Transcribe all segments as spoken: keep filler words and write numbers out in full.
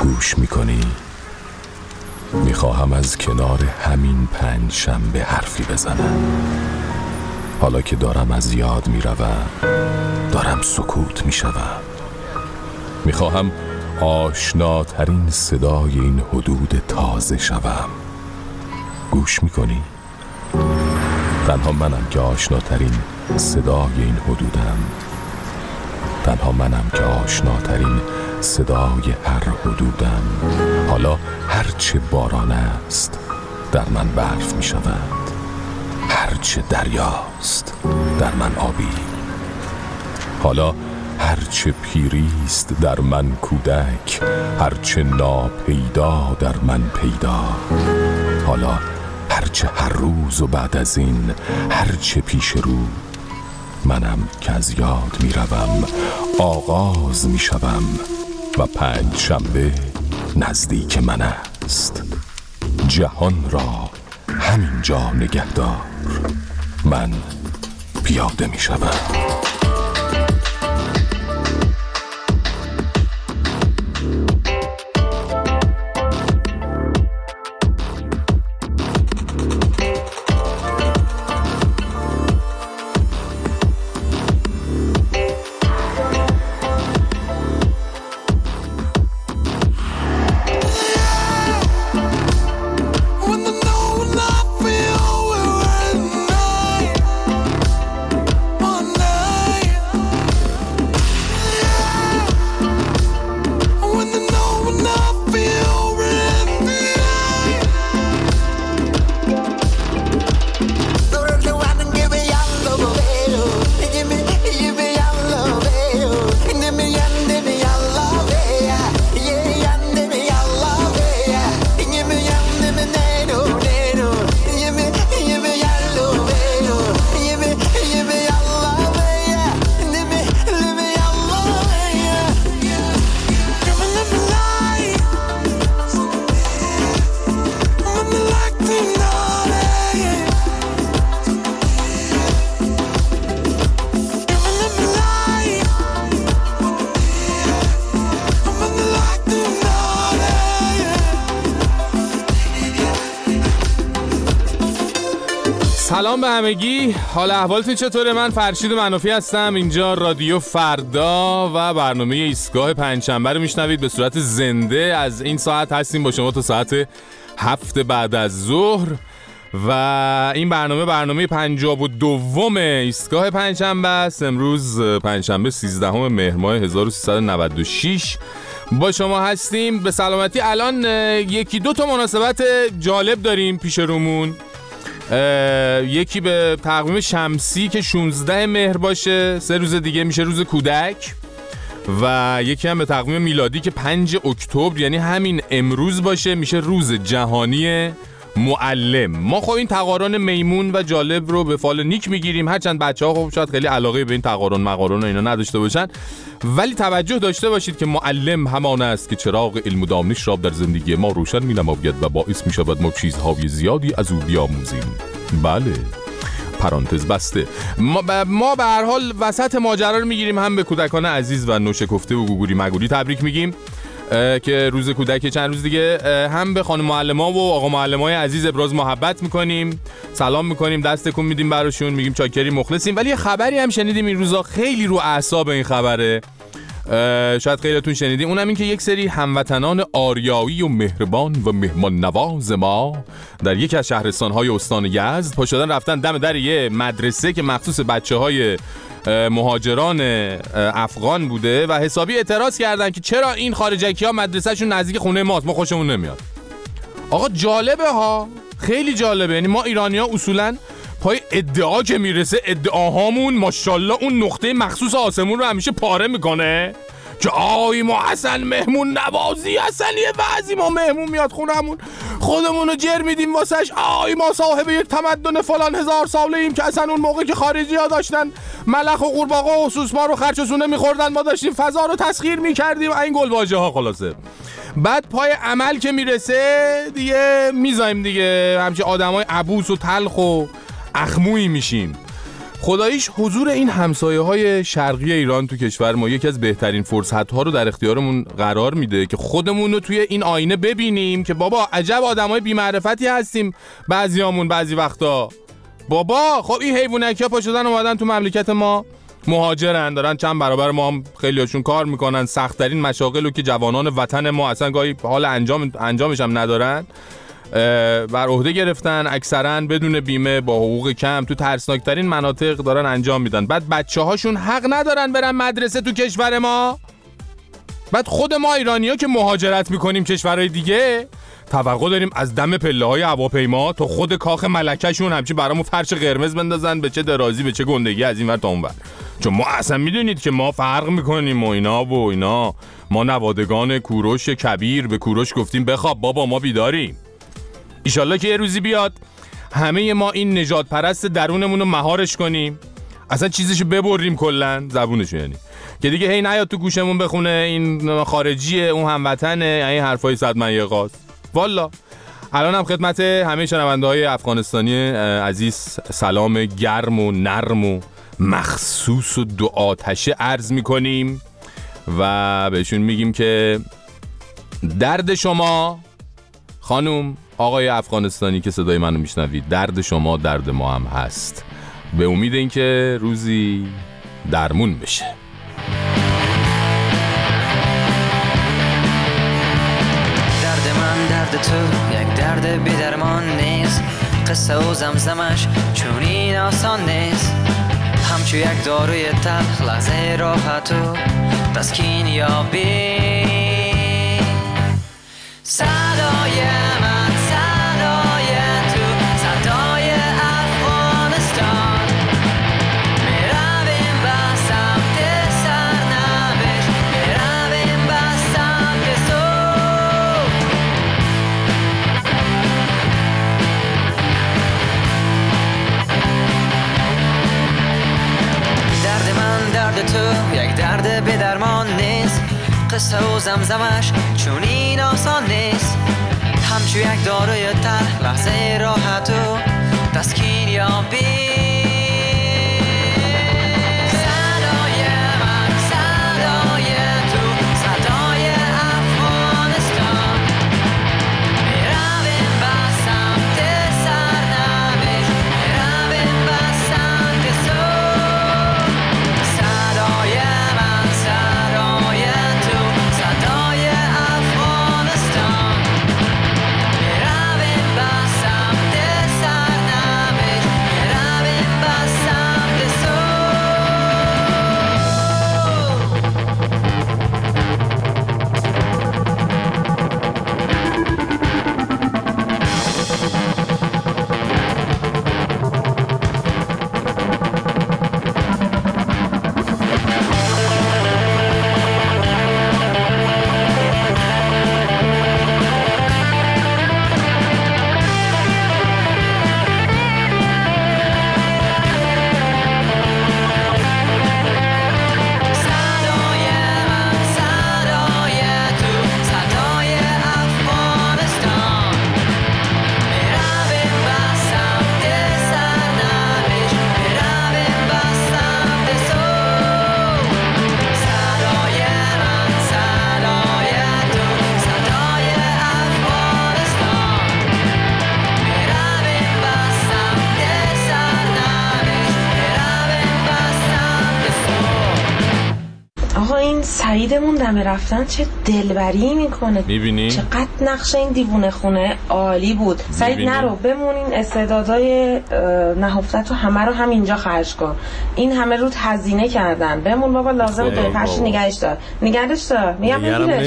گوش میکنی؟ میخواهم از کنار همین پنج شنبه حرفی بزنم. حالا که دارم از یاد میروم، دارم سکوت میشوم. میخواهم آشناترین صدای این حدود تازه شوم. گوش میکنی؟ تنها منم که آشناترین صدای این حدودم. تنها منم که آشناترین صدای هر حدودم. حالا هرچه باران است در من برف می شود، هرچه دریاست در من آبی. حالا هرچه پیریست در من کودک، هرچه ناپیدا در من پیدا. حالا هرچه هر روز و بعد از این هرچه پیش رو، منم که از یاد می روم، آغاز می شوم و پنج شنبه نزدیک من است. جهان را همینجا نگهدار، من پیاده می شوم. سلام به همگی، حال احوالتون چطوره؟ من فرشید منافی هستم. اینجا رادیو فردا و برنامه ایستگاه پنجشنبه رو میشنوید به صورت زنده. از این ساعت هستیم با شما تا ساعت هفت بعد از ظهر و این برنامه برنامه پنجاب و دوم ایستگاه پنجشنبه است. امروز پنجشنبه سیزدهم مهر ماه هزار و سیصد و نود و شش با شما هستیم. به سلامتی. الان یکی دو تا مناسبت جالب داریم پیش رومون. یکی به تقویم شمسی که شانزده مهر باشه، سه روز دیگه میشه روز کودک، و یکی هم به تقویم میلادی که پنج اکتبر یعنی همین امروز باشه، میشه روز جهانی معلم. ما خب این تقارن میمون و جالب رو به فال نیک میگیریم، هرچند بچه‌ها خب شاید خیلی علاقه به این تقارن مقارن و اینا نداشته باشن، ولی توجه داشته باشید که معلم همان است که چراغ علم و دانش را در زندگی ما روشن می‌نماید و باعث می‌شود ما چیزهای زیادی از او بیاموزیم. بله، پرانتز بسته. ما, ب... ما به هر حال وسط ماجرا رو میگیریم، هم به کودکان عزیز و نوشکفته و گوگوری مگولی تبریک میگیم که روز کودک چند روز دیگه، هم به خانم معلم‌ها و آقا معلم‌های عزیز ابراز محبت میکنیم، سلام میکنیم، دست تکون میدیم براشون، میگیم چاکری مخلصیم. ولی یه خبری هم شنیدیم این روزا، خیلی رو اعصاب این خبره، شاید خیلیتون شنیدیم، اونم این که یک سری هموطنان آریایی و مهربان و مهمان نواز ما در یکی از شهرستان‌های استان یزد پا شدن رفتن دم در یه مدرسه که مخصوص بچه‌های مهاجران افغان بوده و حسابی اعتراض کردن که چرا این خارجکی‌ها مدرسه‌شون نزدیک خونه ماست، ما خوشمون نمیاد. آقا جالبه ها، خیلی جالبه. یعنی ما ایرانی‌ها اصولاً پای ادعا که میرسه ادعاهامون ماشاءالله اون نقطه مخصوص آسمون رو همیشه پاره میکنه که آی ما اصلا مهمون نوازی، اصلا یه وضعی ما مهمون میاد خونمون خودمون رو جر میدیم واسش، آی ما صاحب یک تمدن فلان هزار ساله ایم که اصلا اون موقع که خارجی ها داشتن ملخ و قورباغه و سوسمار رو خرچسونه میخوردن ما داشتیم فضا رو تسخیر میکردیم، این گلواژه ها. خلاصه بعد پای عمل که میرسه دیگه میذاریم دیگه همچه آدمای عبوس و تلخ و اخمویی میشیم. خداییش حضور این همسایه‌های شرقی ایران تو کشور ما یکی از بهترین فرصت‌ها رو در اختیارمون قرار میده که خودمون رو توی این آینه ببینیم که بابا عجب آدمای بی‌معرفتی هستیم بعضیامون بعضی وقتا. بابا خب این حیوانکیا پا شدن اومدن تو مملکت ما، مهاجرن، دارن چند برابر ما هم خیلیاشون کار میکنن، سخت‌ترین مشاغل رو که جوانان وطن ما اصلا گاهی حال انجام انجامش هم ندارن بر عهده گرفتن، اکثرا بدون بیمه با حقوق کم تو ترسناکترین مناطق دارن انجام میدن. بعد بچه‌هاشون حق ندارن برن مدرسه تو کشور ما. بعد خود ما ایرانی‌ها که مهاجرت میکنیم کشورهای دیگه توقع داریم از دم پله‌های هواپیما تا خود کاخ ملکه‌شون همچین برامون فرش قرمز بندازن، به چه درازی به چه گندگی از این ور تا اون ور. چون ما اصلا میدونید که ما فرق میکنیم و اینا و اینا. ما نوادگان کوروش کبیر به کوروش گفتیم بخواب بابا ما بیداریم. ایشالله که یه روزی بیاد همه ما این نژاد پرست درونمون رو مهارش کنیم، اصلا چیزشو ببریم کلن زبونشو، یعنی که دیگه هی نیاد تو گوشمون بخونه این خارجیه اون هموطنه این حرفای صد من یه قاز. والا الان هم خدمت همه شنونده های افغانستانی عزیز سلام گرم و نرم و مخصوص و دو آتشه عرض میکنیم و بهشون میگیم که درد شما خانوم آقای افغانستانی که صدای منو میشنوید، درد شما درد ما هم هست، به امید اینکه روزی درمون بشه. درد من درد تو یک درد بی درمان نیست، قصه و زمزمش چون این آسان نیست، همچو یک داروی تلخ لحظه راحت و تسکین یابی. صدای من صدای تو صدای افغانستان، میرویم به سمت سرنوشت، میرویم به سمت صبح. درد من درد تو یک درد بی درمان نیست، قصه و زمزمش چون این آسان نیست، همچو یک داروی تلخ لحظه راحت و تسکین یابی. سعیدمون دم رفتن چه دلبری میکنه، میبینی؟ چقدر نقش این دیوونه خونه عالی بود. سعید نرو بمونین، استعدادهای نهفتت رو همه رو هم اینجا خرج کن، این همه رو هزینه کردن، بمون بابا لازم داری پرش نگهش دار نگهش دار میگم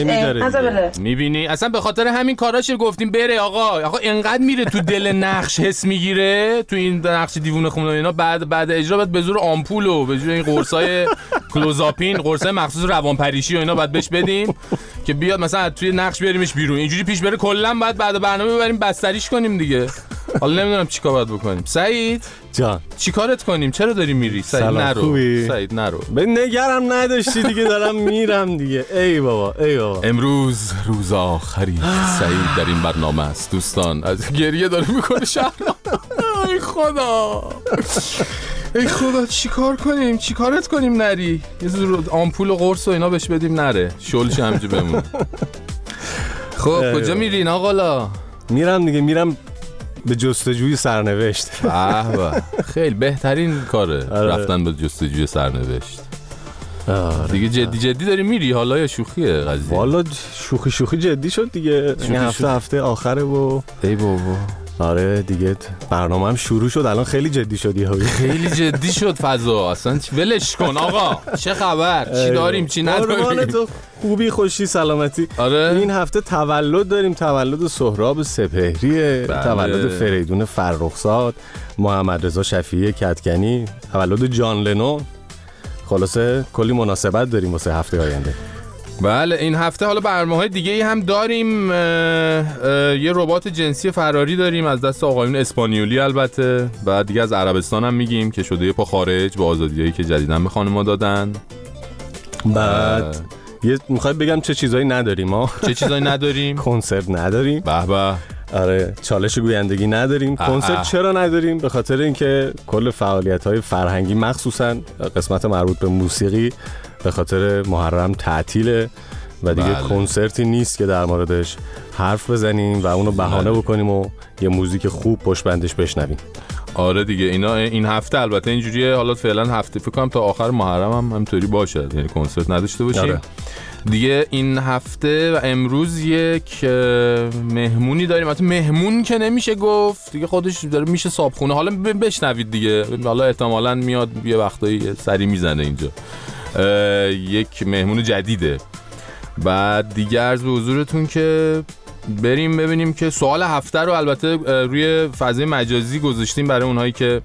نمیره. میبینی اصلا به خاطر همین کاراش گفتیم بره آقا. آقا اینقدر میره تو دل نقش حس میگیره تو این نقش دیوونه خونه اینا، بعد بعد اجرا بعد به زور آمپول و به زور این قرصای کلوزاپین، قرصای مخصوص روانپریشی و اینا بعد بهش بدیم که بیاد مثلا توی نقش بیاریمش بیرون، اینجوری پیش بره کلا بعد بعد برنامه ببریم بستریش کنیم دیگه. حالا نمیدونم چیکار باید بکنیم. سعید جان چیکارت کنیم؟ چرا داری میری؟ سعید نرو. خوبی؟ سعید نرو. به نگرم نداشتی دیگه، دارم میرم دیگه. ای بابا ای بابا امروز روز آخری سعید در این برنامه است دوستان. از گریه داره میکنه شهر. ای خدا. ای خدا چیکار کنیم چیکارت کنیم نری یه زور آمپول و قرص و اینا بهش بدیم نره شلش همجا بمونه. خب کجا میرین آقالا؟ میرم دیگه میرم به جستجوی سرنوشت. به به خیلی بهترین کاره آره. رفتن به جستجوی سرنوشت. آره. دیگه جدی جدی داری میری حالا یا شوخیه قضیه؟ والا شوخی شوخی جدی شد دیگه. این هفته هفته آخره و ای بابا آره دیگه برنامه هم شروع شد الان خیلی جدی شد یهو. خیلی جدی شد فضا اصلا ولش کن آقا چه خبر چی داریم چی نداریم. تو خوبی خوشی سلامتی. آره این هفته تولد داریم تولد سهراب سپهریه بله. تولد فریدون فرخزاد محمد رضا شفیعی کدکنی تولد جان لنون. خلاصه کلی مناسبت داریم واسه هفته آینده. بله این هفته حالا برنامه‌های دیگه ای هم داریم. اه اه یه ربات جنسی فراری داریم از دست آقایون اسپانیولی البته. بعد دیگه از عربستان هم میگیم که شده یه پا خارج با آزادیایی که جدیداً به خانم‌ها دادن. بعد یه میخوای بگم چه چیزایی نداریم ما؟ چه چیزایی نداریم؟ کنسرت نداریم. به به. آره چالش گویندگی نداریم. کنسرت چرا نداریم؟ به خاطر اینکه کل فعالیت‌های فرهنگی مخصوصاً قسمت مربوط به موسیقی به خاطر محرم تعطیله و دیگه بله. کنسرتی نیست که در موردش حرف بزنیم و اونو بهانه بله. بکنیم و یه موزیک خوب پشت بندش بشنویم. آره دیگه اینا این هفته البته اینجوریه حالا فعلا هفته فکر کنم تا آخر محرم هم همینطوری باشه یعنی کنسرت نداشته باشیم. آره. دیگه این هفته و امروز یک مهمونی داریم. البته مهمون که نمیشه گفت دیگه خودش داره میشه صابخونه. حالا بشنوید دیگه حالا احتمالاً میاد یه وقتایی سری میزنه اینجا. یک مهمون جدیده. بعد دیگه عرض به حضورتون که بریم ببینیم که سوال هفته رو البته روی فضای مجازی گذاشتیم برای اونهایی که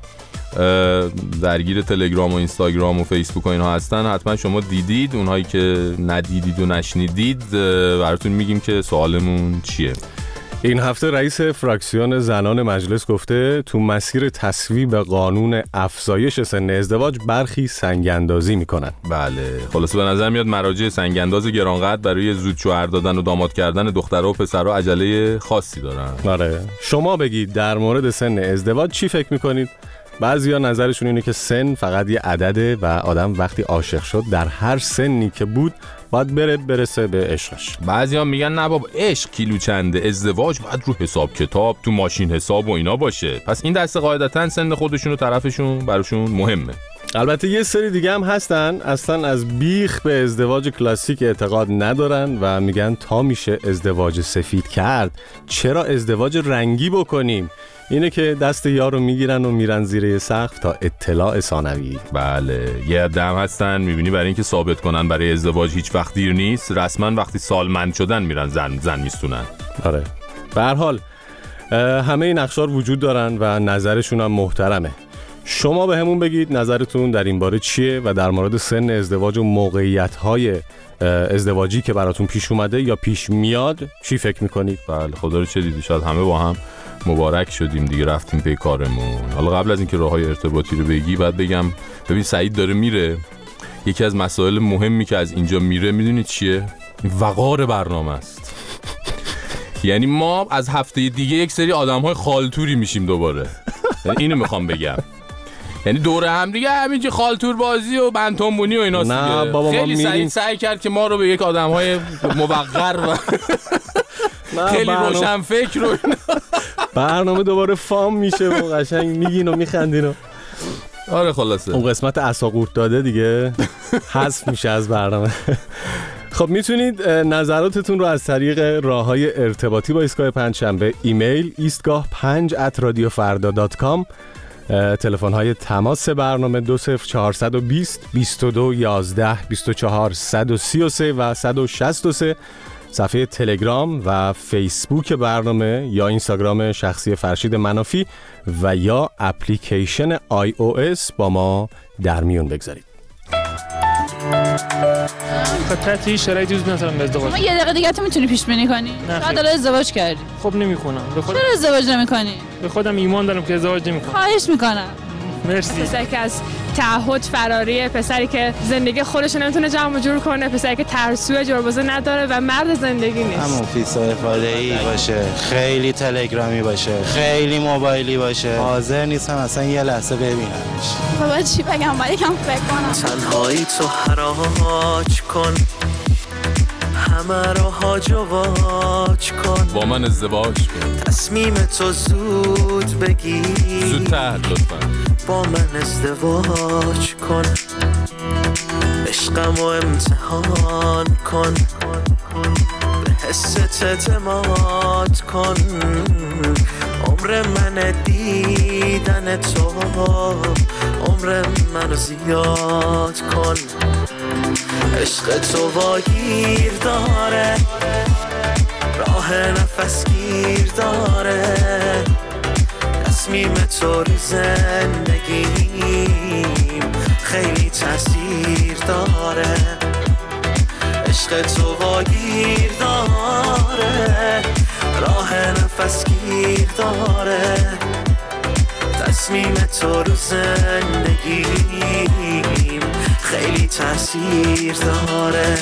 درگیر تلگرام و اینستاگرام و فیسبوک و اینها هستن. حتما شما دیدید. اونهایی که ندیدید و نشنیدید براتون میگیم که سوالمون چیه. این هفته رئیس فراکسیون زنان مجلس گفته تو مسیر تصویب قانون افزایش سن ازدواج برخی سنگ‌اندازی میکنن. بله خلاصه به نظر میاد مراجع سنگ‌انداز گرانقدر برای زود شوهر دادن و داماد کردن دخترها و پسرها عجله خاصی دارن. آره شما بگید در مورد سن ازدواج چی فکر میکنید؟ بعضیا نظرشون اینه که سن فقط یه عدده و آدم وقتی عاشق شد در هر سنی که بود باید بره برسه به عشقش. بعضیا میگن نه بابا عشق کیلو چنده ازدواج باید رو حساب کتاب تو ماشین حساب و اینا باشه. پس این دسته قاعدتاً سن خودشون و طرفشون براشون مهمه. البته یه سری دیگه هم هستن اصلا از بیخ به ازدواج کلاسیک اعتقاد ندارن و میگن تا میشه ازدواج سفید کرد چرا ازدواج رنگی بکنیم؟ اینه که دست یار رو میگیرن و میرن زیر سقف تا اطلاع ثانوی. بله یه عدم هستن میبینی برای اینکه ثابت کنن برای ازدواج هیچ وقت دیر نیست رسما وقتی سالمند شدن میرن زن زن میستونن. آره به هر حال همه این اقشار وجود دارن و نظرشون هم محترمه. شما به همون بگید نظرتون در این باره چیه و در مورد سن ازدواج و موقعیت‌های ازدواجی که براتون پیش اومده یا پیش میاد چی فکر میکنید؟ بله خدا رو چه دیدی شاید همه با هم مبارک شدیم دیگه رفتیم پی کارمون. حالا قبل از اینکه راههای ارتباطی رو بگی بعد بگم ببین سعید داره میره یکی از مسائل مهمی که از اینجا میره میدونی چیه؟ وقار برنامه است. یعنی ما از هفته دیگه یک سری آدم‌های خالتوری میشیم دوباره. یعنی اینو میخوام بگم یعنی دوره هم دیگه همینجا خالتور بازی و بنتونبونی و ایناست دیگه. بابا خیلی سعید سعی کرد که ما رو به یک آدم‌های موقر و خیلی روشن فکر رو برنامه دوباره فام میشه و قشنگ میگین و میخندین و آره خلاصه اون قسمت عصاقورت داده دیگه حذف میشه از برنامه. خب میتونید نظراتتون رو از طریق راههای ارتباطی با ایستگاه پنجشنبه ایمیل ایستگاه پنج ات رادیو فردا دات کام تلفن های تماس برنامه دو صفر چهارصد و بیست بیست و دو یازده بیست و چهار صد و سی و سه و صد و شصت و سه صفحه تلگرام و فیسبوک برنامه یا اینستاگرام شخصی فرشید منافی و یا اپلیکیشن آی او اس با ما در میون بگذارید. خاطرتی شرایطی وجود ندارم به ازدواج. شما یه دقیقه دیگه تو میتونی پیش بینی کنی؟ شاید الان ازدواج کردی. خب نمی‌کنم. به خودم چرا ازدواج نمی‌کنی؟ به خودم ایمان دارم که ازدواج نمی‌کنم. خواهش می‌کنم. مرسی. پسر که از تعهد فراریه، پسری که زندگی خودش نمیتونه جمع جور کنه، پسری که ترسوی جربوزه نداره و مرد زندگی نیست. همون فیسا افاده‌ای باشه، خیلی تلگرامی باشه، خیلی موبایلی باشه، حاضر نیستم اصلا یه لحظه ببینمش. بابا چی بگم؟ باید یکم فکر کنم. تنهایی تو حراج کن، همه رو هاج و واج کن، با من ازدواج کن، تصمیم تو زود بگیر، زودتر لطفا با من ازدواج کن، عشقم رو امتحان کن، به حست اعتماد کن، عمر من دیدن تو، عمر منو زیاد کن، عشق تو واگیر داره، راه نفس گیر داره، تصمیم تو رو زندگیم خیلی تاثیر داره، عشق تو واگیر داره، راه نفس گیر داره، تصمیم تو رو زندگیم خیلی تاثیر داره.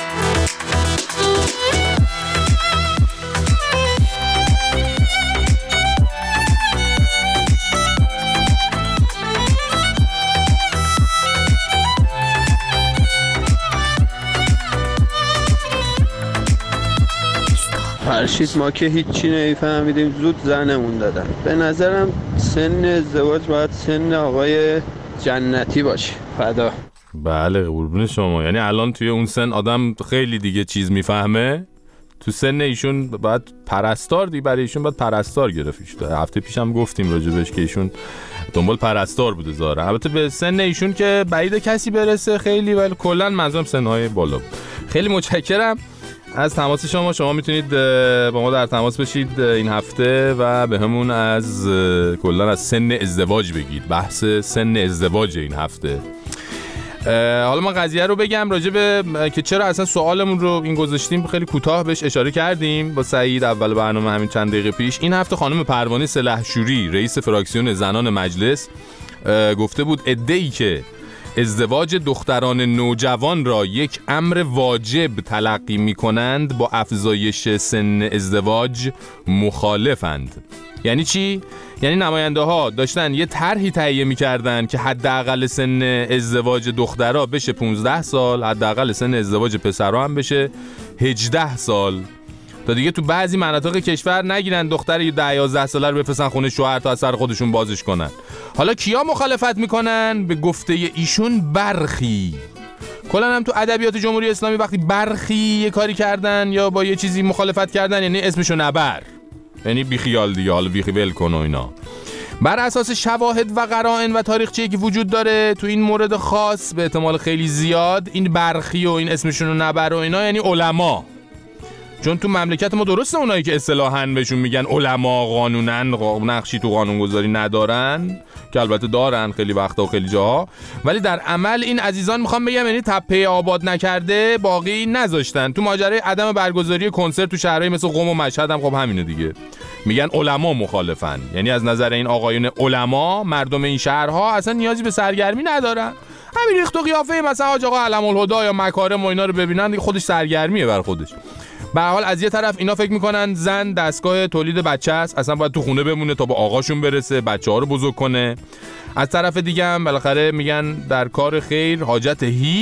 فرشید ما که هیچی نمیفهمیدیم زود زنمون دادن. به نظرم سن ازدواج باید سن آقای جنتی باشه. فدا. بله قربون شما. یعنی الان توی اون سن آدم خیلی دیگه چیز میفهمه، تو سن ایشون باید پرستار دی برای ایشون باید پرستار گرفت. هفته پیشم گفتیم راجبش که ایشون دنبال پرستار بوده ظاهرا. البته به سن ایشون که بعید کسی برسه خیلی، ولی کلا منظورم سنهای بالا. خیلی متشکرم از تماس شما. شما میتونید با ما در تماس بشید این هفته و به همون از کلا از سن ازدواج بگید. بحث سن ازدواج این هفته. حالا من قضیه رو بگم راجع به که چرا اصلا سوالمون رو این گذاشتیم، خیلی کوتاه بهش اشاره کردیم با سعید اول برنامه همین چند دقیقه پیش. این هفته خانم پروانه سلحشوری رئیس فراکسیون زنان مجلس گفته بود عده‌ای که ازدواج دختران نوجوان را یک امر واجب تلقی می کنند با افزایش سن ازدواج مخالفند. یعنی چی؟ یعنی نماینده ها داشتن یه طرحی تهیه می‌کردن که حداقل سن ازدواج دخترها بشه پانزده سال، حداقل سن ازدواج پسرها هم بشه هجده سال، تا دیگه تو بعضی مناطق کشور نگیرن دختر یه ده یازده ساله رو بفرستن خونه شوهر تا از سر خودشون بازش کنن. حالا کیا مخالفت میکنن؟ به گفته ایشون برخی. کلا هم تو ادبیات جمهوری اسلامی وقتی برخی یه کاری کردن یا با یه چیزی مخالفت کردن یعنی اسمشو نبر، یعنی بی خیال دیگه، حالا بی خیال کن و اینا. بر اساس شواهد و قرائن و تاریخچه‌ای که وجود داره تو این مورد خاص به احتمال خیلی زیاد این برخی و این اسمشون رو نبر و اینا یعنی علما. چون تو مملکت ما درسته اونایی که اصطلاحاً بهشون میگن علما قانونن نقشی تو قانونگذاری ندارن، که البته دارن خیلی وقتا و خیلی جاها، ولی در عمل این عزیزان میخوام بگم یعنی تپه آباد نکرده باقی نذاشتن. تو ماجرای عدم برگزاری کنسرت تو شهرهای مثل قم و مشهد هم خب همینه دیگه، میگن علما مخالفن. یعنی از نظر این آقایون علما مردم این شهرها اصلا نیازی به سرگرمی ندارن، همین ریخت و قیافه مثلا حاج آقا علم الهدی یا مکارم و اینا رو ببینن دیگه خودش سرگرمیه بر خودش. به هر حال از یه طرف اینا فکر میکنن زن دستگاه تولید بچه است، اصلا باید تو خونه بمونه تا با آقاشون برسه بچه ها رو بزرگ کنه. از طرف دیگه هم بالاخره میگن در کار خیر حاجت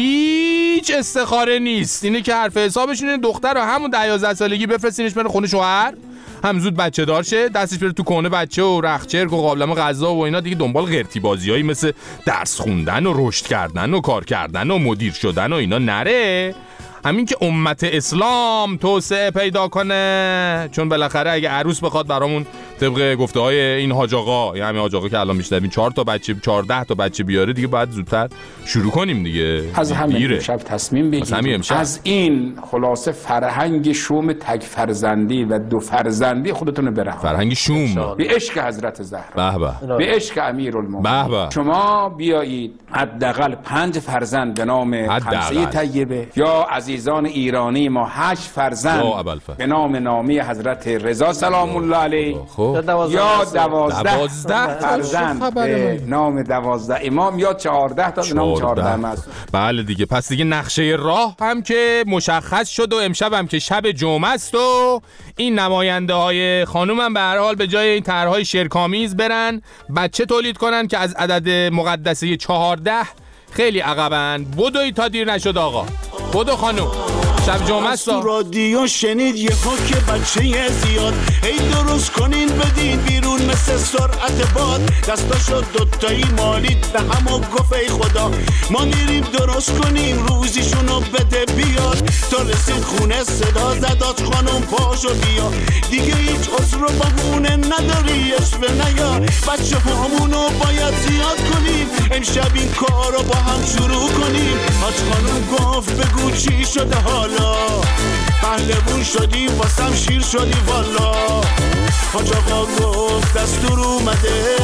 هیچ استخاره نیست. اینه که حرف حسابشون اینه دختر رو همون ده یازده سالگی بفرستینش بره خونه شوهر، هم زود بچه دار شه، دستش بره تو کونه بچه و رختچرک و قابلمه غذا و اینا دیگه، دنبال قرتی بازیایی مثل درس خوندن و رشد کردن و کار کردن و مدیر شدن و اینا نره. همین که امت اسلام توسعه پیدا کنه، چون بالاخره اگه عروس بخواد برامون طبق گفته های این حاج آقا، یعنی همین حاج آقا که الان میشنویم چهار تا بچه چهارده تا بچه بیاره دیگه باید زودتر شروع کنیم دیگه. از همین امشب تصمیم بگیریم از این خلاصه فرهنگ شوم تک فرزندی و دو فرزندی خودتون رو برهانید. فرهنگ شوم به عشق حضرت زهرا، به به، به عشق امیرالمومنین. به به. شما بیایید حداقل پنج فرزند به نام خمسه طیبه، یا عزیزان ایرانی ما هشت فرزند به نام نامی حضرت رضا سلام الله علیه خب یا دوازده دوازده فرزند به نام دوازده امام یا چهارده تا به نام چهارده معصوم. بله دیگه، پس دیگه نقشه راه هم که مشخص شد و امشب هم که شب جمعه است و این نماینده های خانوم هم به هر حال به جای این طرح‌های شرک‌آمیز برن بچه تولید کنن که از عدد مقدسه چهارده خیلی عقبن. بدوی تا دیر نشد آقا، بدو خانوم، شب جمعه است. تو رادیو شنید یه که بچه زیاد، هی درست کنین بدین بیرون مثل سرعت باد، دستاشو دوتایی مالید به همو گفت ای خدا، ما میریم درست کنیم روزیشونو بده بیاد. تا رسید خونه صدا زداش خانم پاشو بیا، دیگه هیچ عذر و بهونه نداری اشوه نیا، بچه همونو باید زیاد کنیم، امشب این کارو با هم شروع کنیم. حاج خانم گفت بگو چی شده حالا، پهلوون شدی واسم شیر شدی والا. حاج آقا گفت دستور اومده،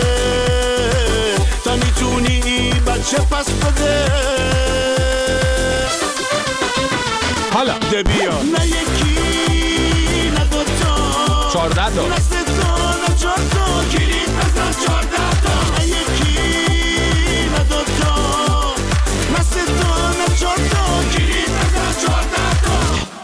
تا میتونی بچه پس بده. حالا ده بیا نه یکی نه دوتا، چارده تا نه سه تا نه چار تا، کلید بزن چارده تا. نه یکی نه دوتا نه سه تا نه چار تا، کلید بزن چارده تا.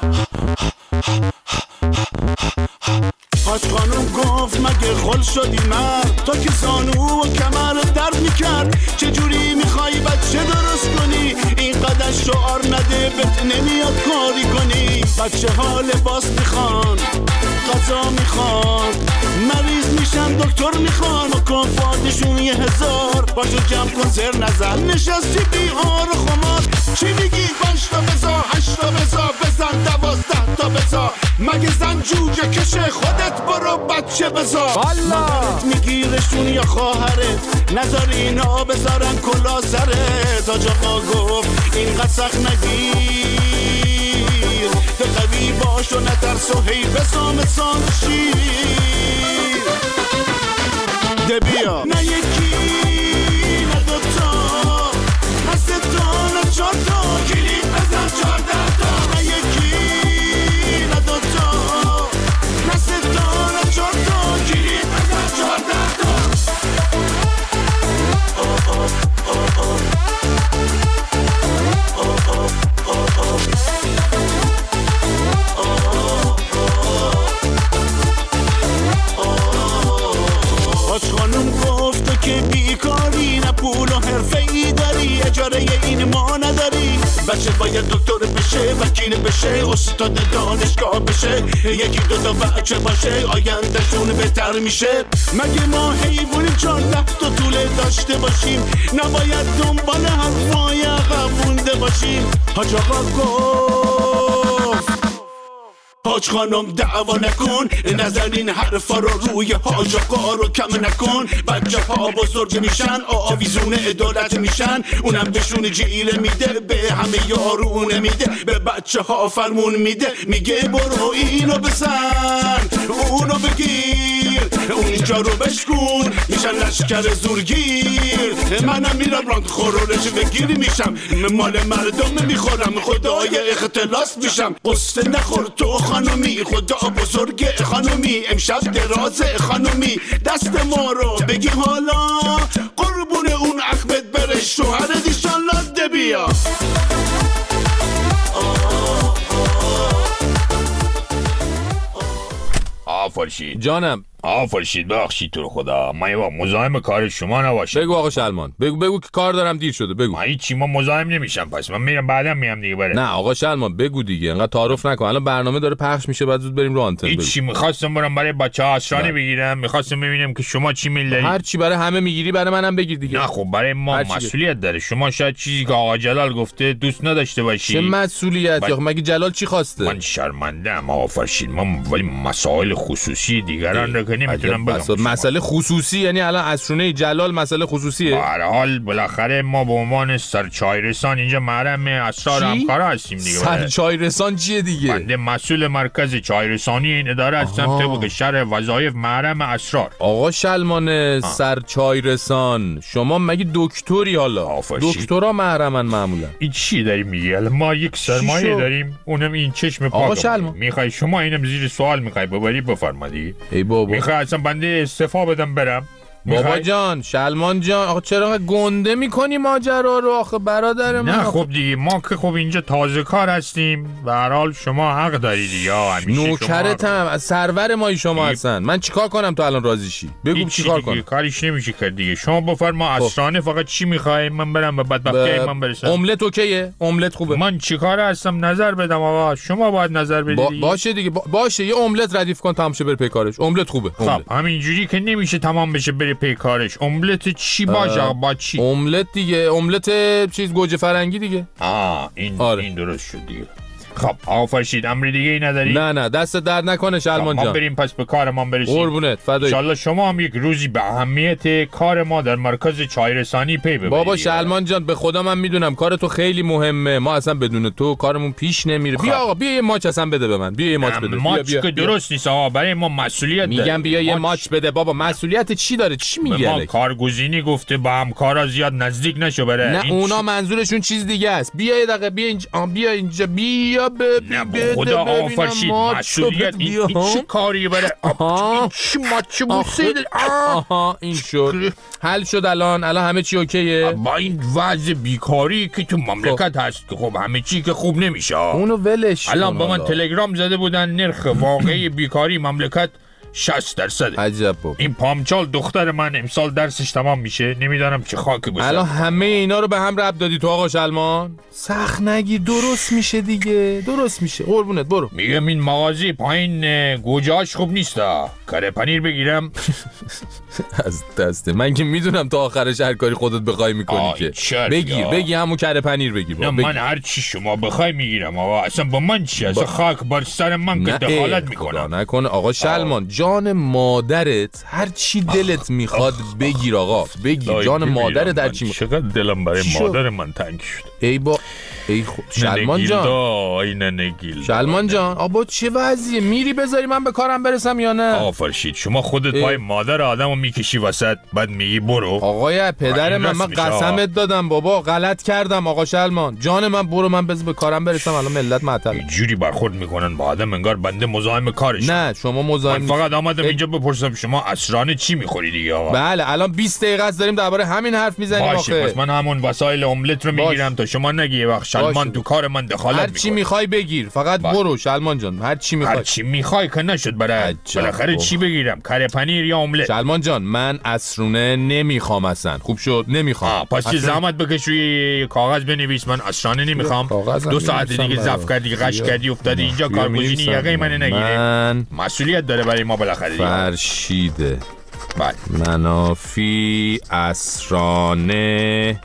حاج خانم گفت مگه خل شدی مرد، تا که زانو و کمر درد میکرد، چجوری میخوای بچه درست کنی، اینقدر شعار نده بهت نمیاد کاری کنی. بچه ها لباس میخوان، غذا میخوان، مریض میشن دکتر میخوان، و کافاتشون یه هزار. باشو جمع کن زر نزن، نشستی بیهار و خمار. چی میگی پنج تا بزا هشت تا بزا، بزن دوازده تا بزا، مگه زن جوجه کشه خودت برو بچه بزا. مادرت میگیرشون یا خواهرت، نذار اینا بذارن کلا سرت. حاج آقا گفت اینقدر سخت نگیر، تو قوی باش و نترس و هی بزا مثال شیر. ده بیا نه یکی نه دوتا نه سه تا نه چار تا، کلید بزن چارده تا. نه یکی نه دوتا نه سه تا نه چار تا، کلید بزن چارده تا. حاج خانم گفت تو که بیکاری، نه پول و حرفه‌ای داری، اجاره این ما نداری. بچه باید دکتر بشه، وکیل بشه، استاد دانشگاه بشه، یکی دو تا بچه باشه آیندهشون بهتر میشه. مگه ما حیوانیم چارده تا طوله داشته باشیم، نباید دنبال حرفای عقب مونده باشیم. حاج آقا گفت حاج خانم دعوا نکن، نزن این حرفا رو روی حاج آقا رو کم نکن. بچه ها بزرگ میشن آویزون عدالت میشن، اونم بهشون جیره میده به همه یارونه میده، به بچه ها فرمون میده، میگه برو اینو بزن اونو بگیر اونجا رو بشکن، میشن لشکر زورگیر. منم میرم راند خورولش بگیر میشم، مال مردم میخورم خدای اختلاس میشم. قصه نخور تو خانومی، خدا بزرگ خانومی، امشب دراز خانومی، دست ما رو بگی حالا، قربون اون عقبت بره شوهرت ایشالله. ده بیا آفرشید جانم. آفرشید بخشید تو رو خدا، ما یه مزاحم کار شما نباشیم. بگو آقا شلمان، بگو بگو که کار دارم دیر شده. بگو. ما هیچی، ما مزاحم نمیشم، پس من میرم بعدم میام دیگه. بره نه آقا شلمان بگو دیگه، انقدر تعارف نکن، الان برنامه داره پخش میشه بعد زود بریم رو آنتن. هیچی، میخواستم برم برای بچه‌ها اسرانه بگیرم، میخواستم ببینم که شما چی میل دارید. هر چی برای همه میگیری برای منم بگیر دیگه. نه خب برای ما مسئولیت داره، شما شاید چیزی که آقا جلال گفته دوست نداشته باشی. چه مسئولیتی؟ آخه مگه جلال چی خواسته؟ من شرمنده ام آفرشید، من ولی مسائل خصوصی دیگران رو که نمیتونم بگم. مسئله خصوصی یعنی الان اسرونه جلال مسئله خصوصیه؟ به هر حال بالاخره ما به عنوان سرچای رسان اینجا محرم اسرار همکارا هستیم دیگه. سرچای رسان چیه دیگه؟ بنده مسئول مرکز چای رسانی این اداره هستم، طبق شرح وظایف محرم اسرار. آقا شلمان سرچای رسان، شما مگه دکتری؟ حالا دکترا محرمن معمولا. این چی داری میگی؟ ما یک سرمایه داریم، اونم این چشم پاک. آقا شلمان میخوای شما اینم زیر سوال میخوای ببری؟ بفرمایید. ای بابا میخوای اصلا بنده استعفا بدم برم؟ بابا جان، شلمان جان، آخه چرا گنده میکنی ماجرا رو آخه برادر من؟ نه خب دیگه ما که خب اینجا تازه کار هستیم، به هر حال شما حق دارید دیگه. نوکرتم، از سرور مایی شما هستن. من چیکار کنم تو الان راضی شی؟ بگو چیکار کنم. کاریش نمیشه کرد دیگه. شما بفرما اسرانه فقط چی میخوای من برم به بدبختی ب... من برسم. املت اوکیه؟ املت خوبه. من چیکار هستم نظر بدم آقا؟ شما باید نظر بدید. با... باشه دیگه با... باشه یه املت ردیف کن تمام شه بره پی کارش. املت خوبه. خب همینجوری که نمیشه تمام بشه بره پی کارش. املت چی باشه با چی؟ املت دیگه، املت چیز گوجه فرنگی دیگه. آه این آره. این درست شد دیگه. خب آفرشید امری دیگه ای نداری؟ نه نه دست درد نکنه شلمان جان. ما بریم پس به کارمان برسیم. قربونت فدایی. ان شاءالله شما هم یک روزی به اهمیت کار ما در مرکز چای رسانی پی ببرید. بابا شلمان جان به خدا من میدونم کار تو خیلی مهمه، ما اصلا بدون تو کارمون پیش نمیره. بیا آقا بیا یه ماچ اصلا بده به من. بیا یه ماچ بده. ماچ بیا که درست نیست آقا، برای ما مسئولیت میگم داره. بیا یه ماچ بده بابا. مسئولیت چی داره؟ چی میگی؟ ما کارگزینی گفته با همکارا زیاد نزدیک نشو بره. نه اونا منظورشون چیز دیگه است. بیا یه دقیقه بیا اینجا، بیا اینجا، بیا ببین. خدا آفرشید مسئولیت این چه کاری بره؟ چی ماچ بوسید؟ آها این شد حل شد. الان الان همه چی اوکیه با این وضع بیکاری که تو مملکت هست که خب همه چی که خوب نمیشه. اونو ولش کن. الان با من تلگرام زده بودن نرخ واقعی بیکاری مملکت شصت درصد. عجب بابا. این پامچال دختر من امسال درسش تمام میشه، نمیدونم چه خاکی بسازم. الان همه اینا رو به هم ربط دادی تو آقا شلمان؟ سخت نگیر، درست میشه دیگه، درست میشه. قربونت برو. میگم این مغازه پایین گوجه‌اش خوب نیستا، کره پنیر بگیرم. از دسته من که میدونم تا آخرش هر کاری خودت بخوای میکنی که بگیر بگی همون کره پنیر بگیر. نه من هر چی شما بخوای میگیرم آقا، اصلا با من چی؟ اصلا خاک بر سر من که دخالت میکنم. نکنه آقا شلمان، جان مادرت هر چی دلت میخواد بگیر آقا، بگیر. جان مادرت در چی میخواد. چقدر دلم برای مادر من تنگ شد. ای با ای خود شلمان جان، ای ننگیل شلمان جان آبا چه وضعیه؟ میری بذاری من به کارم برسم یا نه؟ آفرشید شما خودت پای مادر آدمو میکشی وسط بعد میگی برو. آقای پدر من من قسمت دادم بابا، غلط کردم آقا شلمان جان من، برو من بذار به کارم برسم. الان ملت معطل اینجوری برخورد میکنن با آدم انگار بنده مزاحم کارش. نه شما مزاحم، من فقط آمدم اینجا بپرسم شما اسرانه چی میخوری دیگه آقا. بله الان بیست دقیقه است داریم درباره همین حرف میزنیم. باشه پس من همون وسایل املت رو میگیرم تا شما نگی وقت شلمان تو کار من دخالت میکنه. هر چی میخوای بگیر، فقط باش. برو شلمان جان هر چی میخوای. هر چی میخوای که نشد برای بالاخره چی بگیرم؟ کره پنیر یا املت؟ شلمان جان من اسرونه نمیخوام اصلا. خوب شد نمیخوام. پس یه زحمت بکش روی کاغذ بنویس من اسرانه نمیخوام. دو ساعت دیگه زف کردی غش کردی افتادی اینجا کارگزینی یقه من نگیره. من مسئولیت داره برای ما بالاخره. فرشیده منافی اسرانه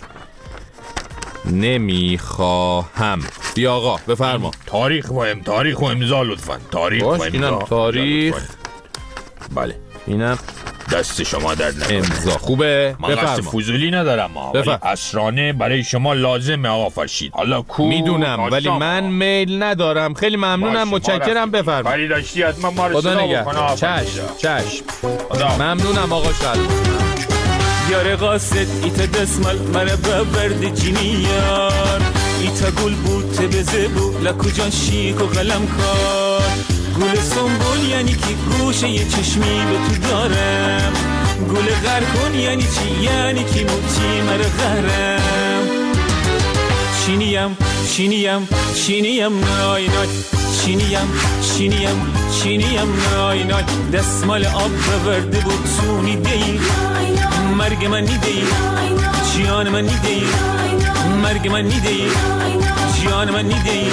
نمیخواهم. بیا آقا بفرما. تاریخ و ام تاریخ و امضا لطفاً. تاریخ و امضا. اینم تاریخ. بله اینم دست شما در نکنه. امضا خوبه. من قصد فضولی ندارم ولی اسرانه برای شما لازمه آقا فرشید. حالا کو میدونم ولی من میل ندارم. خیلی ممنونم متشکرم. بفرما. کاری داشتی حتما ما رو صدا بکنه. چشم چشم ممنونم آقا شلمان. یار قاصد ایتا دسمال مرا ببرد جینیار ایتا گل بود تبزه بود لکو جان شیک و قلم کار گل سنبول یعنی که گوشه یه چشمی به تو دارم گل غرکن یعنی چی؟ یعنی که موتی مرا غرم چینیم چینیم چینیم نای نای چینیم چینیم چینیم نای نای دستمال آب بورده بود سونی دیر مرگ من نیدهی جیان من نیدهی مرگ من نیدهی جیان من نیدهی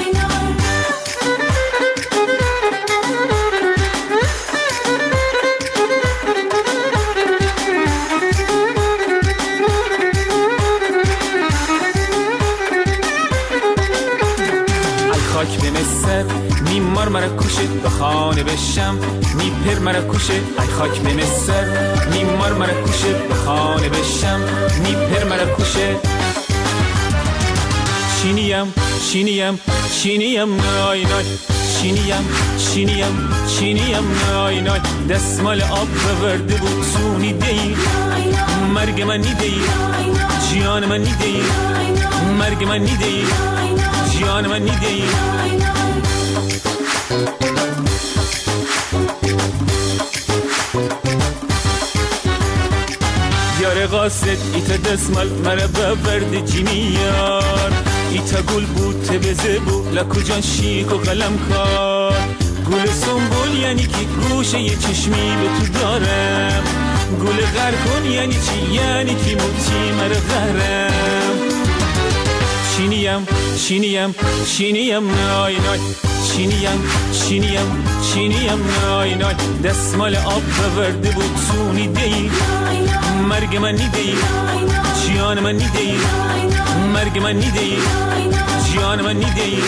خاک به مصر میمار مرا کشه به خانه بشم میپر مرا کشه ای خاک به مصر میمار مرا کشه به خانه بشم میپر مرا کشه چینیم چینیم چینیم نای نای چینیم چینیم چینیم نای نای دستمال آب بورده بود سونی دیر مرگ من نیدهی جیان من نیدهی مرگ من نیدهی جیان من نیدهی قاصد ایتا دسمال مرا بورد جینیار ایتا گل بوته بزبو لکو جان شیک و قلم کار گل سنبول یعنی که گوشه یه چشمی به تو دارم گل غر کن یعنی چی؟ یعنی که موتی مرا غرم چینیم چینیم چینیم نای نای چینیم چینیم چینیم نای نای دستمال آب بورده بود تو نیدهی مرگ من نیدهی جیان من نیدهی مرگ من نیدهی جیان من نیدهی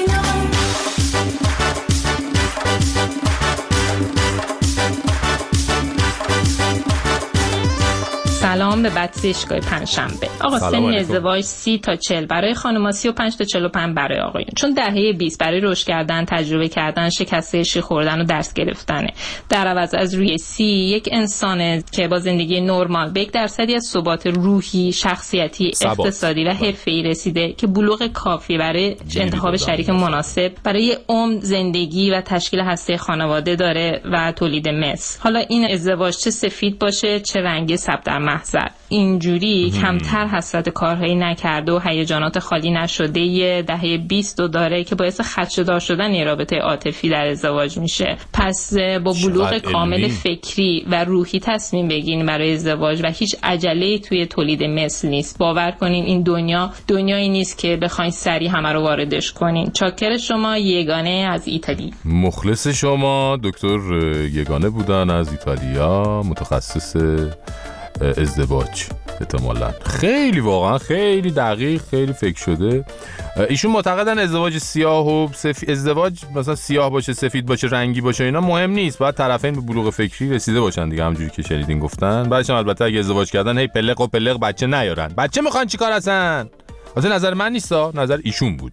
سلام به بچه‌شگاه پنجشنبه. آقا سن ازدواج سی تا چهل برای خانم‌ها، سی و پنج تا چهل و پنج برای آقایون. چون دهه بیست برای رشد کردن، تجربه کردن، شکست شی خوردن و درس گرفتنه. در عوض از روی سی یک انسانه که با زندگی نرمال به یک درصدی از ثبات روحی، شخصیتی، ثبات. اقتصادی و حرفه‌ای رسیده که بلوغ کافی برای انتخاب شریک مناسب برای عمر، زندگی و تشکیل هسته خانواده داره و تولید مثل. حالا این ازدواج چه سفید باشه چه رنگی سبز در محضر، اینجوری مم. کمتر حسرت کارهایی نکرده و هیجانات خالی نشده یه دهه بیست رو داره که باعث خدشه‌دار شدن یه رابطه عاطفی در ازدواج میشه. پس با بلوغ کامل فکری و روحی تصمیم بگیرین برای ازدواج و هیچ عجله‌ای توی تولید مثل نیست. باور کنین این دنیا دنیایی نیست که بخواین سریع همه رو واردش کنین. چاکر شما یگانه از ایتالیا. مخلص شما دکتر یگانه بودن از ایتالیا، متخصص ازدواج احتمالاً. خیلی واقعا خیلی دقیق، خیلی فکر شده. ایشون معتقدن ازدواج سیاه و سفید، ازدواج مثلا سیاه باشه، سفید باشه، رنگی باشه، اینا مهم نیست، باید طرفین به بلوغ فکری رسیده باشن دیگه، همونجوری که شنیدین گفتن. بعدش هم البته اگه ازدواج کردن هی پلق و پلق بچه نیارن. بچه میخوان چیکار هستن؟ واسه نظر من نیستا، نظر ایشون بود.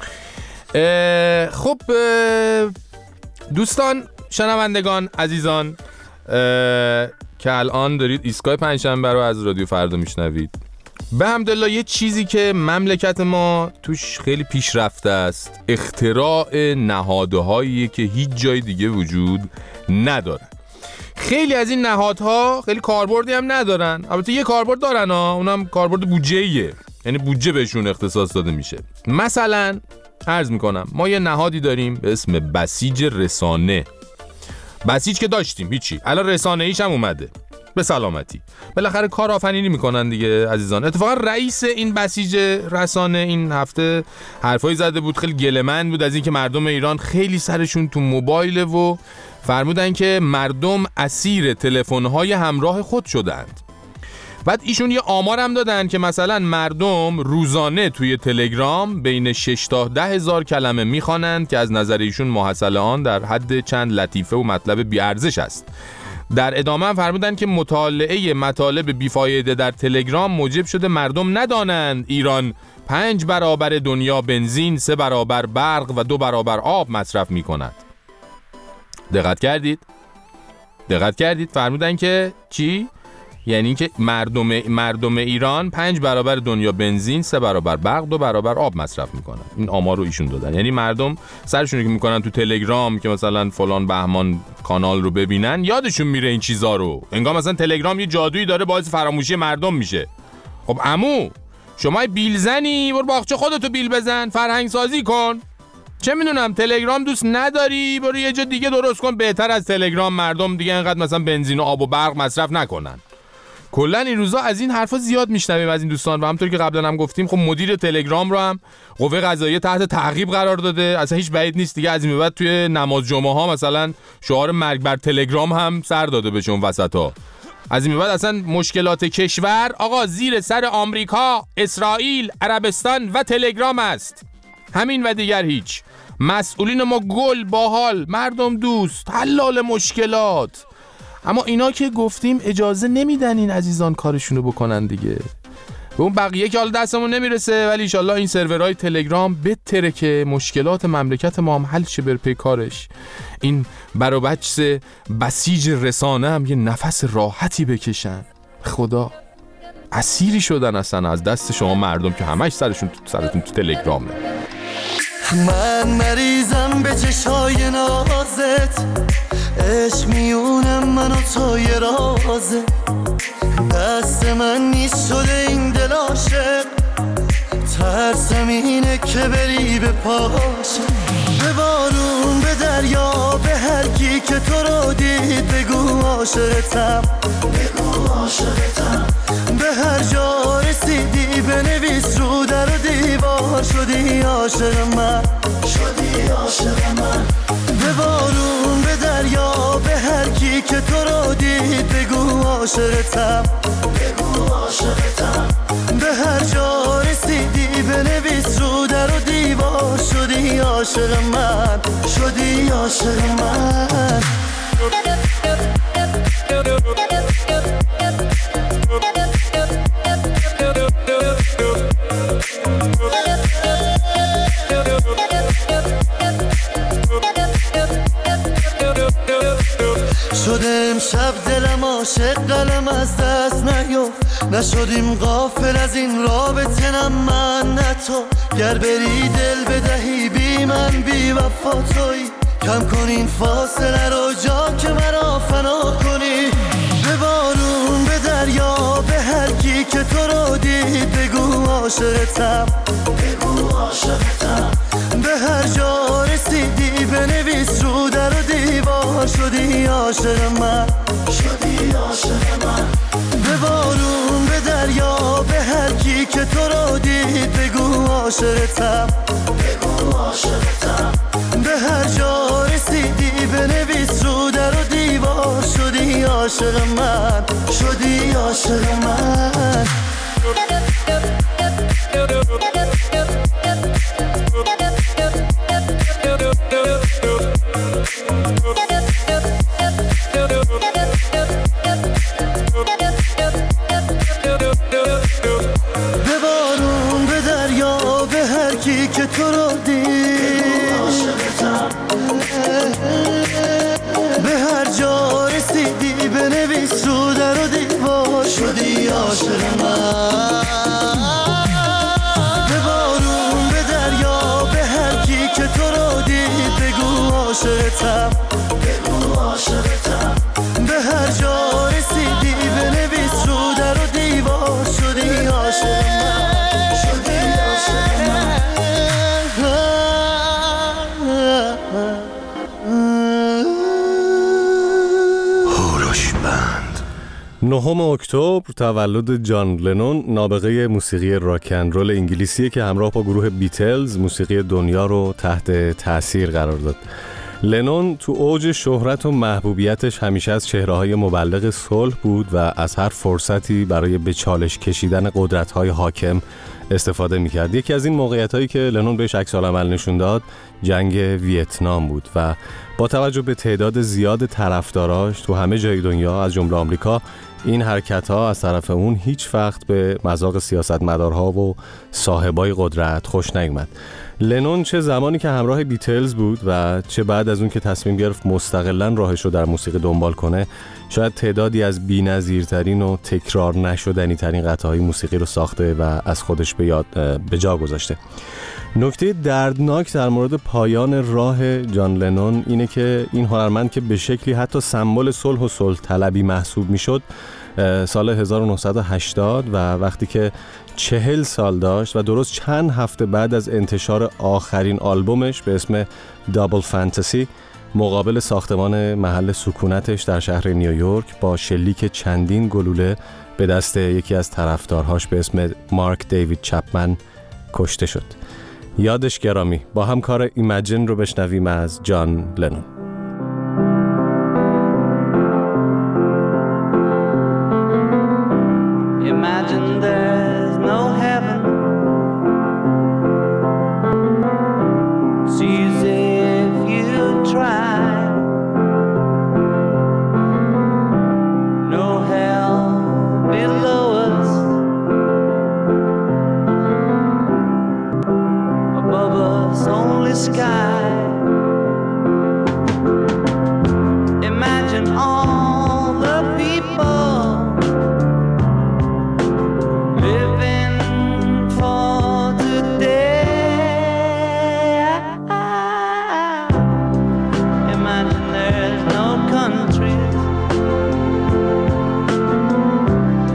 خب دوستان، شنوندگان عزیزان که الان دارید ایستگاه پنجشنبه رو از رادیو فردا میشنوید، به حمدالله یه چیزی که مملکت ما توش خیلی پیشرفته است، اختراع نهادهایی که هیچ جای دیگه وجود نداره. خیلی از این نهادها خیلی کاربردی هم ندارن، البته یه کاربرد دارن ها، اونم کاربرد بودجه‌ایه، یعنی بودجه بهشون اختصاص داده میشه. مثلا عرض میکنم ما یه نهادی داریم به اسم بسیج رسانه. بسیج که داشتیم هیچی، الان رسانه ایش هم اومده به سلامتی. بالاخره کار آفرینی میکنن دیگه عزیزان. اتفاقا رئیس این بسیج رسانه این هفته حرفایی زده بود، خیلی گله‌مند بود از اینکه مردم ایران خیلی سرشون تو موبایل و فرمودن که مردم اسیر تلفن‌های همراه خود شدند. بعد ایشون یه آمار هم دادن که مثلا مردم روزانه توی تلگرام بین شش تا ده هزار کلمه میخوانند که از نظر ایشون محصل آن در حد چند لطیفه و مطلب بی‌ارزش است. در ادامه هم فرمودن که مطالعه مطالب بیفایده در تلگرام موجب شده مردم ندانند ایران پنج برابر دنیا بنزین، سه برابر برق و دو برابر آب مصرف میکند. دقت کردید؟ دقت کردید؟ فرمودن که چی؟ یعنی که مردم مردم ایران پنج برابر دنیا بنزین، سه برابر برق، دو برابر آب مصرف میکنن. این آمار رو ایشون دادن. یعنی مردم سرشون رو که میکنن تو تلگرام که مثلا فلان بهمان کانال رو ببینن، یادشون میره این چیزا رو. انگار مثلا تلگرام یه جادویی داره باعث فراموشی مردم میشه. خب عمو شما بیل زنی، برو باغچه خودتو بیل بزن، فرهنگ سازی کن. چه میدونم تلگرام دوست نداری، برو یه جا دیگه درست کن بهتر از تلگرام، مردم دیگه انقدر مثلا بنزین و آب و برق مصرف نکنن. کلا این روزا از این حرفا زیاد میشنویم از این دوستان و همونطور که قبلا هم گفتیم خب مدیر تلگرام رو هم قوه قضاییه تحت تعقیب قرار داده. اصلا هیچ بعید نیست دیگه از این به بعد توی نماز جمعه ها مثلا شعار مرگ بر تلگرام هم سر داده بشه اون وسطا. از این به بعد اصلا مشکلات کشور آقا زیر سر آمریکا، اسرائیل، عربستان و تلگرام است. همین و دیگر هیچ. مسئولین ما گل باحال، مردم دوست، حلال مشکلات. اما اینا که گفتیم اجازه نمیدن این عزیزان کارشونو بکنن دیگه. به اون بقیه که حالا دستمون نمیرسه، ولی انشالله این سرورهای تلگرام بهتره که مشکلات مملکت ما هم حل شه بر پی کارش. این برابچس بسیج رسانه هم یه نفس راحتی بکشن. خدا اسیری شدن اصلا از دست شما مردم که همش سرشون تو سرتون تو تلگرامه. من مریضم به چشای نازت، عشق میونم من و تو یه رازه، دست من نیست شده این دل عاشق، ترسم اینه که بری به پاش. به بارون به دریا به هر کی که تو رو دید بگو عاشقتم، بگو عاشقتم. به هر جا رسیدی بنویس رو در و دیوار شدی عاشق من، شدی عاشق من. به بارون به دریا به هر کی که تو رو دید بگو عاشقتم، بگو عاشقتم. به هر جا رسیدی بنویس رو در و دیوار شدی عاشق من، شدی عاشق من. شدم شب دلم عاشق قلم از دست نیفت، نشدیم غافل از این رابطه نه من نه تو. گر بری دل بدهی بی من بی وفا تویی، کم کن این فاصله رو جا که مرا فنا کنی. به بارون به دریا به هر کی که تو رو دید بگو عاشقتم، بگو عاشقتم. به هر جا رسیدی بنویس رو در و دیوار شدی عاشق من، شدی عاشق من. به بارون به دریا به هر کی که تو رو دید بگو عاشقتم، بگو عاشقتم. به هر جا رسیدی بنویس رو در و دیوار شدی عاشق من، شدی عاشق من. به بارون به دریا به هر کی که تو رو دید به هر جا رسیدی بنویس رو در و دیوار شدی عاشق من. به بارون به دریا به هر کی که تو رو دید بگو عاشقتم، بگو عاشقتم. به هر جا رسیدی بنویس رو در و دیوار شدی عاشق من، شدی عاشق من. نهم اکتبر تولد جان لنون، نابغه موسیقی راک اند رول انگلیسیه که همراه با گروه بیتلز موسیقی دنیا رو تحت تأثیر قرار داد. لنون تو اوج شهرت و محبوبیتش همیشه از چهره‌های مبلغ صلح بود و از هر فرصتی برای به چالش کشیدن قدرت‌های حاکم استفاده می‌کرد. یکی از این موقعیت‌هایی که لنون بهش عکس‌العمل نشون داد جنگ ویتنام بود و با توجه به تعداد زیاد طرفداراش تو همه جای دنیا از جمله آمریکا، این حرکت‌ها از طرف اون هیچ وقت به مذاق سیاستمدارها و صاحبای قدرت خوش نیامد. لنون چه زمانی که همراه بیتلز بود و چه بعد از اون که تصمیم گرفت مستقلاً راهش رو در موسیقی دنبال کنه، شاید تعدادی از بی‌نظیرترین و تکرار نشدنی ترین قطعه‌های موسیقی رو ساخته و از خودش به یاد به جا گذاشته. نکته دردناک در مورد پایان راه جان لنون اینه که این هنرمند که به شکلی حتی سمبل صلح و صلح طلبی محسوب میشد، سال هزار و نهصد و هشتاد و وقتی که چهل سال داشت و درست چند هفته بعد از انتشار آخرین آلبومش به اسم دابل فانتزی، مقابل ساختمان محل سکونتش در شهر نیویورک با شلیک چندین گلوله به دست یکی از طرفدارهاش به اسم مارک دیوید چپمن کشته شد. یادش گرامی. با هم کار ایمجین رو بشنویم از جان لنون. Imagine there's no heaven. It's easy if you try. No hell below us. Above us only sky. Imagine all the people living for today. Imagine there's no countries,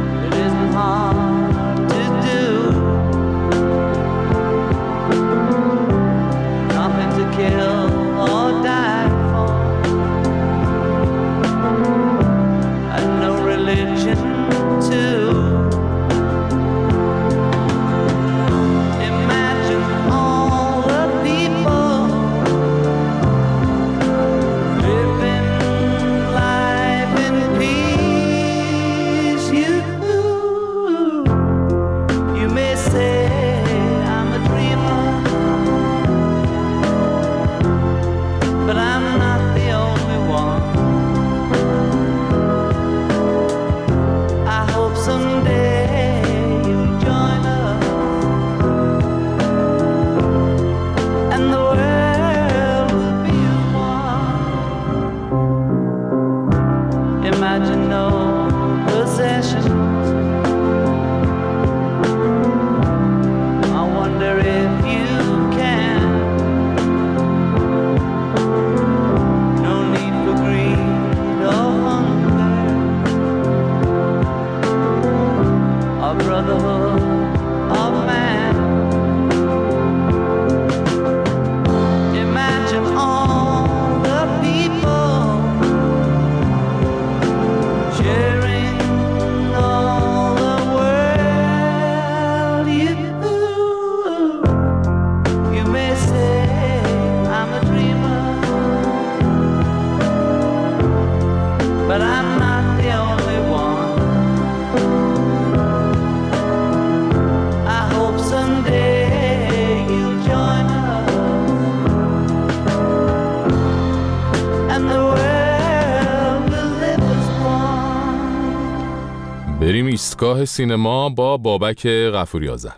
ایستگاه سینما با بابک غفوری آذر.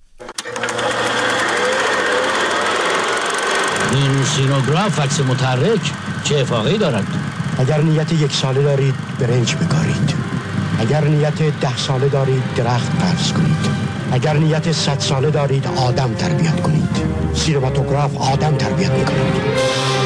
این سینوگراف عکس متحرک چه افاقه‌ای دارد؟ اگر نیت یک ساله دارید برنج بکارید، اگر نیت ده ساله دارید درخت قرض کنید، اگر نیت صد ساله دارید آدم تربیت کنید. سینماتوگراف آدم تربیت میکنید.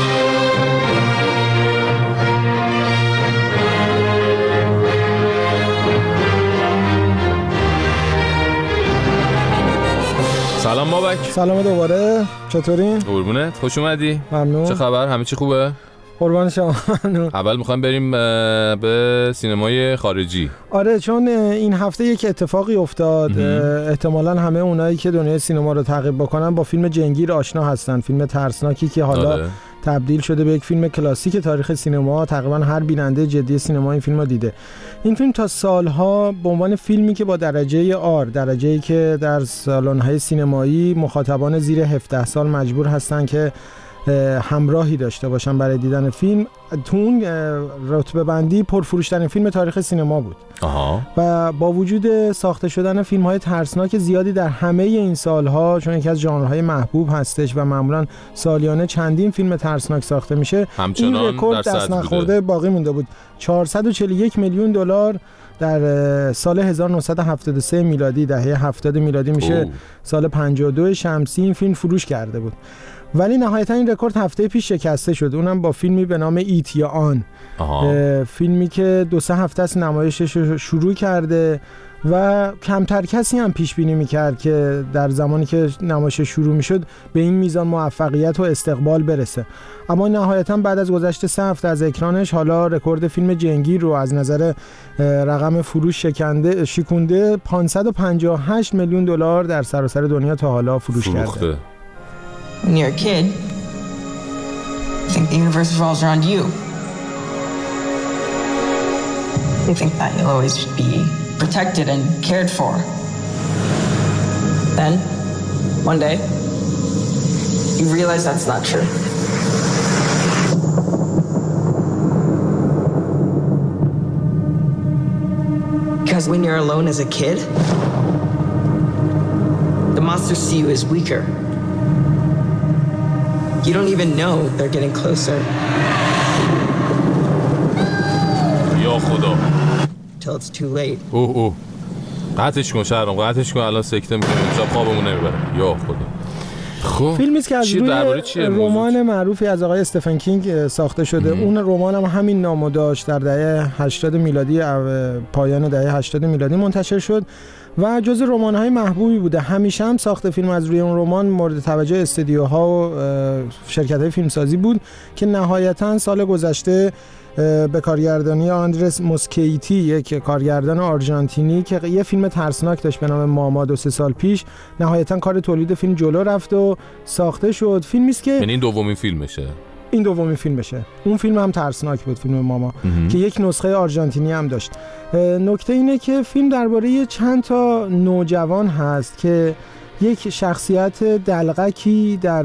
سلام بابک. سلام دوباره، چطورین؟ قربونت، خوش اومدی. ممنون. چه خبر؟ همه چی خوبه؟ قربان شما. ممنون. اول میخوایم بریم به سینمای خارجی. آره، چون این هفته یک اتفاقی افتاد. احتمالاً همه اونایی که دنیای سینما رو تعقیب بکنن با فیلم جنگیر آشنا هستن. فیلم ترسناکی که حالا آره. تبدیل شده به یک فیلم کلاسیک تاریخ سینما. تقریبا هر بیننده جدی سینما این فیلم رو دیده. این فیلم تا سالها به عنوان فیلمی که با درجه آر، درجه‌ای که در سالن‌های سینمایی مخاطبان زیر هفده سال مجبور هستن که همراهی داشته باشن برای دیدن فیلم، تو اون رتبه بندی پرفروش‌ترین فیلم تاریخ سینما بود. آها. و با وجود ساخته شدن فیلم‌های ترسناک زیادی در همه این سالها، چون یکی از ژانرهای محبوب هستش و معمولاً سالیانه چندین فیلم ترسناک ساخته میشه، این رکورد دست نخورده باقی مونده بود. چهارصد و چهل و یک میلیون دلار در سال هزار و نهصد و هفتاد و سه میلادی، دهه هفتاد میلادی میشه اوه. سال پنجاه و دو شمسی این فیلم فروش کرده بود. ولی نهایتا این رکورد هفته پیش شکسته شد، اونم با فیلمی به نام ایت یا آن. فیلمی که دو سه هفته است نمایشش شروع کرده و کمتر کسی هم پیش بینی میکرد که در زمانی که نمایش شروع میشد به این میزان موفقیت و استقبال برسه. اما نهایتا بعد از گذشت سه هفته از اکرانش حالا رکورد فیلم جنگیر رو از نظر رقم فروش شکنده شکونده پانصد و پنجاه و هشت میلیون دلار در سراسر دنیا تا حالا فروش فروخته. کرده. When you're a kid, you think the universe revolves around you. You think that you'll always be protected and cared for. Then, one day, you realize that's not true. Because when you're alone as a kid, the monsters see you as weaker. You don't even know they're getting closer. یا خدا. Till it's too late. اوه اوه. قطعش کن شهرام، قطعش کن، الان سکته میکنیم، شب خوابمون نمیبره. یا خدا. خب فیلمی است که از روی رمان معروفی از آقای استفن کینگ ساخته شده. ام. اون رمان هم همین نامو داشت، در دهه هشتاد میلادی، پایان دهه هشتاد میلادی منتشر شد و جز رمان‌های محبوبی بوده. همیشه هم ساخت فیلم از روی اون رمان مورد توجه استودیوها و شرکت‌های فیلمسازی بود که نهایتاً سال گذشته به کارگردانی آندرس موسکیتی، یک کارگردان آرژانتینی که یه فیلم ترسناک داشت به نام ماما دو سه سال پیش، نهایتاً کار تولید فیلم جلو رفت و ساخته شد. فیلمی است که یعنی این دومین فیلمشه. این دومین فیلمشه. اون فیلم هم ترسناک بود، فیلم ماما، که یک نسخه آرژانتینی هم داشت. نکته اینه که فیلم درباره چند تا نوجوان هست که یک شخصیت دلغکی در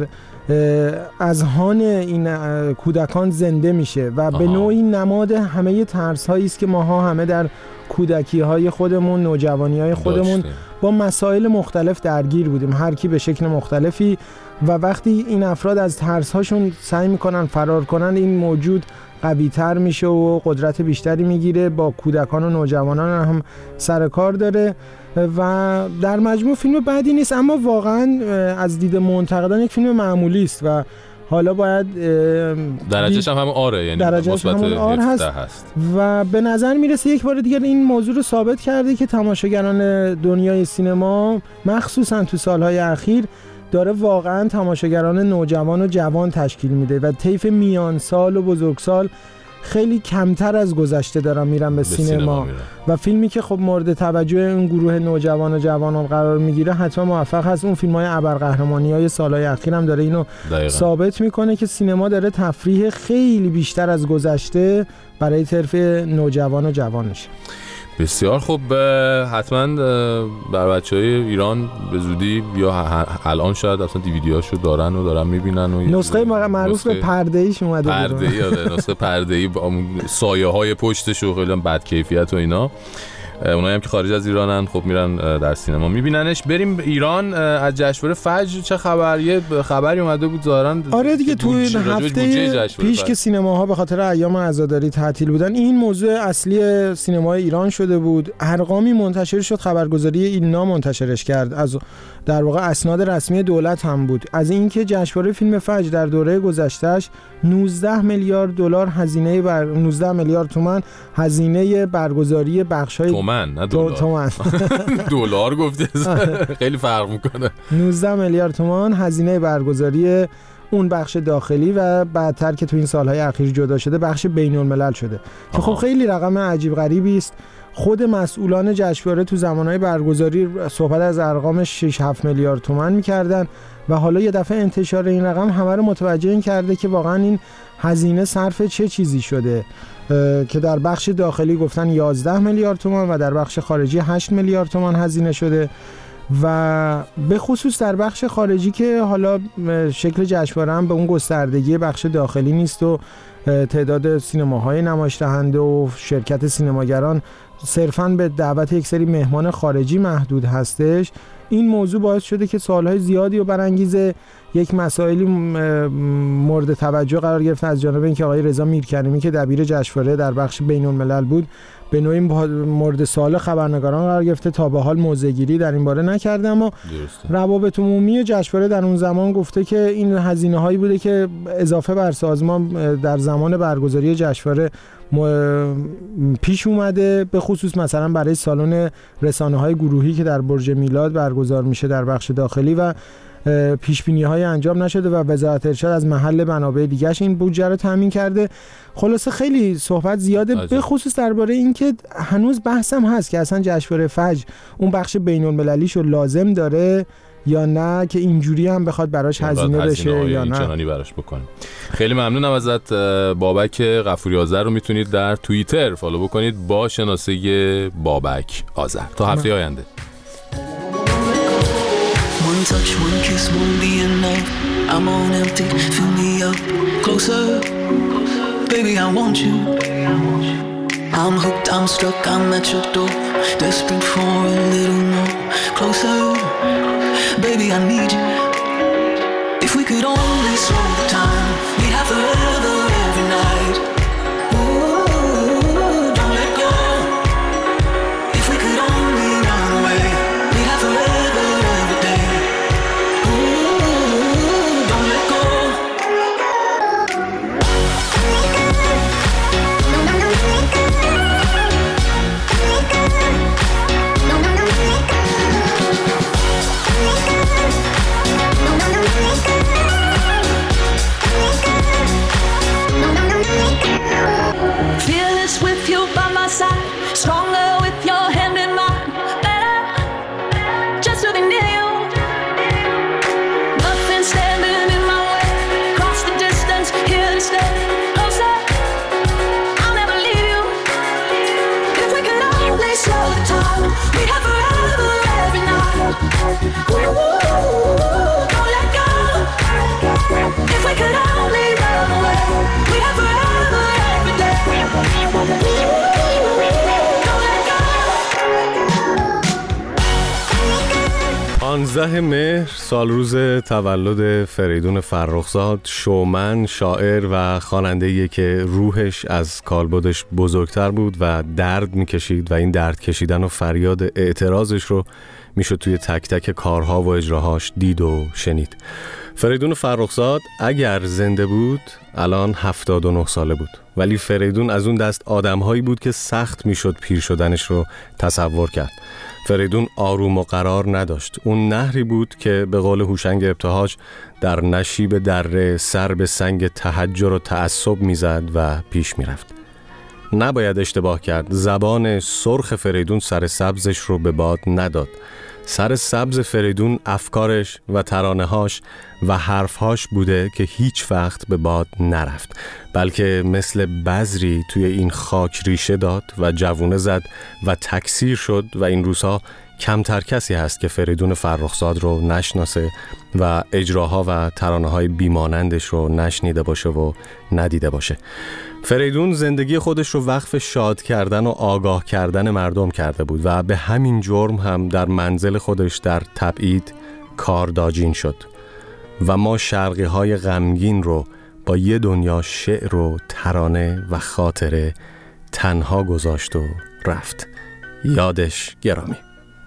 اذهان این کودکان زنده میشه و به نوعی نماد همه ترس هایی است که ماها همه در کودکی های خودمون، نوجوانی های خودمون داشته. با مسائل مختلف درگیر بودیم، هر کی به شکل مختلفی، و وقتی این افراد از ترس هاشون سعی میکنن فرار کنن، این موجود قوی تر میشه و قدرت بیشتری میگیره، با کودکان و نوجوانان هم سر کار داره و در مجموع فیلم بدی نیست، اما واقعا از دید منتقدان یک فیلم معمولی است و حالا باید درجهش هم همون آره، یعنی درجهش همون آر هست. هست و به نظر میرسه یک بار دیگر این موضوع رو ثابت کرده که تماشاگران دنیای سینما مخصوصا تو سالهای اخیر داره واقعا تماشاگران نوجوان و جوان تشکیل میده و طیف میان سال و بزرگسال خیلی کمتر از گذشته دارن میرن به, به سینما, سینما میرن. و فیلمی که خب مورد توجه این گروه نوجوان و جوانان قرار میگیره حتما موفق هست. اون فیلم‌های ابرقهرمانی‌های سالهای اخیر هم داره اینو دقیقا ثابت میکنه که سینما داره تفریح خیلی بیشتر از گذشته برای طرف نوجوان و جوان میشه. بسیار خوب. حتما بر بچهای ایران به زودی یا الان شاید اصلا دیویدیاشو دارن و دارن میبینن و نسخه معروف به پرده‌ایش اومده بود. پرده‌ای آره، نسخه پرده‌ای با سایه‌های پشتش و خیلی بد کیفیت و اینا. اونایی هم که خارج از ایرانن خب میرن در سینما میبیننش. بریم ایران. از جشنواره فجر چه خبر؟ یه خبری اومده بود ظاهرا. آره دیگه تو این هفته پیش که سینماها به خاطر ایام عزاداری تعطیل بودن، این موضوع اصلی سینمای ایران شده بود. ارقامی منتشر شد، خبرگزاری ایلنا منتشرش کرد، از در واقع اسناد رسمی دولت هم بود، از اینکه جشنواره فیلم فجر در دوره گذشتهش نوزده میلیارد دلار هزینه بر نوزده میلیارد تومان هزینه برگزاری بخش‌های تومان نه دلار تومان دلار گفتی خیلی فرق میکنه. نوزده میلیارد تومان هزینه برگزاری اون بخش داخلی و بعدتر که تو این سالهای اخیر جدا شده بخش بین‌الملل شده که خب خیلی رقم عجیب غریبی است. خود مسئولان جشنواره تو زمانهای برگزاری صحبت از ارقام شش هفت میلیارد تومان می‌کردن و حالا یه دفعه انتشار این رقم همه رو متوجه این کرده که واقعا این هزینه صرف چه چیزی شده، که در بخش داخلی گفتن یازده میلیارد تومان و در بخش خارجی هشت میلیارد تومان هزینه شده و به خصوص در بخش خارجی که حالا شکل جشنواره هم به اون گستردگی بخش داخلی نیست و تعداد سینماهای نمایش دهنده و شرکت سینماگران صرفاً به دعوت یک سری مهمان خارجی محدود هستش. این موضوع باعث شده که سوالهای زیادی و برانگیزه یک مسائلی مورد توجه قرار گرفت از جانب اینکه آقای رضا میرکریمی که دبیر جشنواره در بخش بین‌الملل بود به نوعی مورد سوال خبرنگاران قرار گرفته. تا به حال موضع‌گیری در این باره نکرده، اما روابط عمومی جشنواره در اون زمان گفته که این هزینه‌هایی بوده که اضافه بر سازمان در زمان برگزاری جشنواره پیش اومده، به خصوص مثلا برای سالن رسانه‌های گروهی که در برج میلاد برگزار میشه در بخش داخلی و پیش‌بینی‌های انجام نشده و وزارت ارشاد از محل منابع دیگه‌اش این بودجه رو تامین کرده. خلاصه خیلی صحبت زیاده، به خصوص درباره این که هنوز بحثم هست که اصلا جشنواره فجر اون بخش بین‌المللیشو لازم داره یا نه، که اینجوری هم بخواد براش هزینه بشه یا نه چنانی براش بکنیم. خیلی ممنونم ازت بابک غفوری آذر رو میتونید در توییتر فالو بکنید با شناسه بابک آذر. تا هفته آینده. One touch, one kiss won't be enough. I'm on empty, fill me up closer. Baby, I want you. I'm hooked, I'm stuck, I'm at your door. Desperate for a little more. Closer, baby, I need you. If we could only slow the time, we'd have forever every night. Ooh, don't let go. If we could only run away, we'd have forever every day. Ooh, don't let go. Fearless with you by my side, stronger with your hand in mine, better just to be near you. Nothing standing in my way, cross the distance, here to stay. Closer, I'll never leave you. If we could only slow the time, we'd have forever every night. Ooh, don't let go. If we could only run away, we'd have forever every day. پانزده مهر سال روز تولد فریدون فرخزاد، شومن، شاعر و خواننده‌ای که روحش از کالبدش بزرگتر بود و درد میکشید و این درد کشیدن و فریاد اعتراضش رو میشد توی تک تک کارها و اجراهاش دید و شنید. فریدون فرخزاد اگر زنده بود الان هفتاد و نه ساله بود، ولی فریدون از اون دست آدمهایی بود که سخت میشد پیر شدنش رو تصور کرد. فریدون آروم و قرار نداشت. اون نهری بود که به قول هوشنگ ابتهاج در نشیب دره سر به سنگ تحجر و تعصب میزد و پیش میرفت. نباید اشتباه کرد. زبان سرخ فریدون سر سبزش رو به باد نداد. سر سبز فریدون افکارش و ترانه‌هاش و حرفهاش بوده که هیچ وقت به باد نرفت، بلکه مثل بذری توی این خاک ریشه داد و جوونه زد و تکثیر شد و این روزها کمتر کسی هست که فریدون فرخزاد رو نشناسه و اجراها و ترانه‌های بیمانندش رو نشنیده باشه و ندیده باشه. فریدون زندگی خودش رو وقف شاد کردن و آگاه کردن مردم کرده بود و به همین جرم هم در منزل خودش در تبعید کارداجین شد و ما شرقی های غمگین رو با یه دنیا شعر و ترانه و خاطره تنها گذاشت و رفت. یادش گرامی.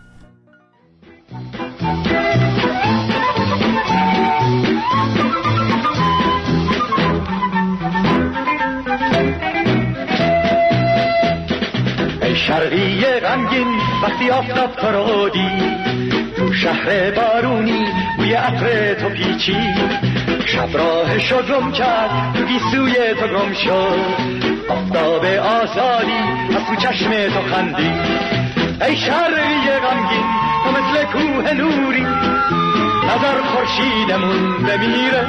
ای شرقی غمگین وقتی آفتاب تو رو دید، تو شهر بارونی بوی عطر تو پیچید، شب راهشو گم کرد تو گیسوی تو گم شد، آفتاب آزادی از تو چشم تو خندید. ای شرقی غمگین تو مثل کوه نوری، نظر خورشیدمون بمیره،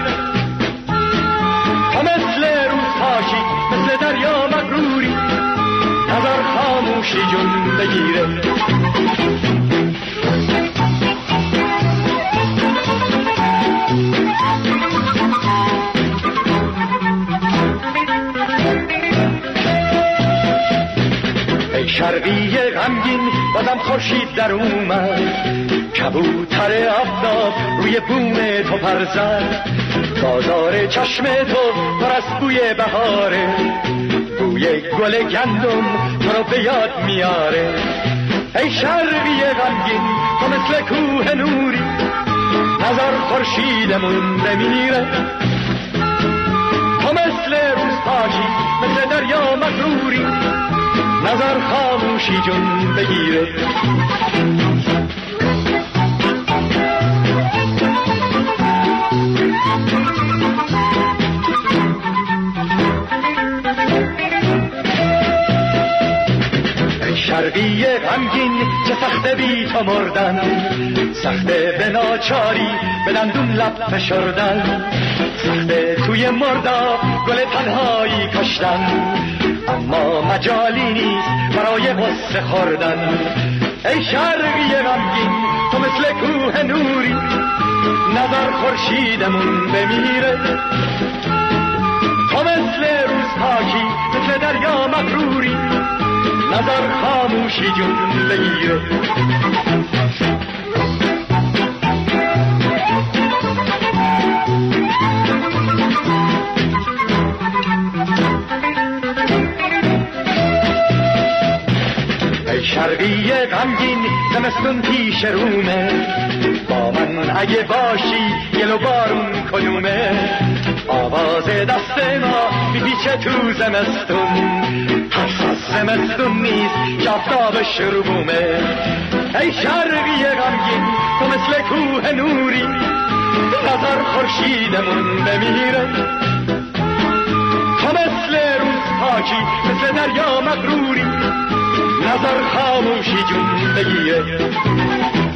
تو مثل روز پاکی مثل دریا مغروری، نظر خاموشی جون بگیره. ای شرقی غمگین بازم خورشید در اومد، کبوتر آفتاب روی بوم تو پر زد، بازار چشم تو پر از بوی بهاره، بوی گل گندم تو رو به یاد میاره. ای شرقی غمگین تو مثل کوه نوری، نظر خورشیدمون نمیره، تو مثل روز پاکی مثل دریا مغروری، نظر خاموشی جون بگیره. شرقی غمگین چه سخته بی تو مردن، سخته به ناچاری به دندون لب فشردن، سخته توی مرداب گل تنهایی کشتن، اما مجالی نیست برای غصه خوردن. ای شرقی غمگین تو مثل کوه نوری، نظر خورشیدمون بمیره، تو مثل روز پاکی مثل دریا مغروری، نظر خاموشی جون بگیره. ای شرقی غمگین زمستون پیش رومه، با من اگه باشی گل و بارون کدومه، آواز دست ما میپیچه تو زمستون، زمستون نیست که آفتاب شروبومه. ای شرقی غمگین تو مثل کوه نوری، نظر خورشیدمون بمیره، تو مثل روز پاکی مثل دریا مغروری، نظر خاموشی جون بگیره.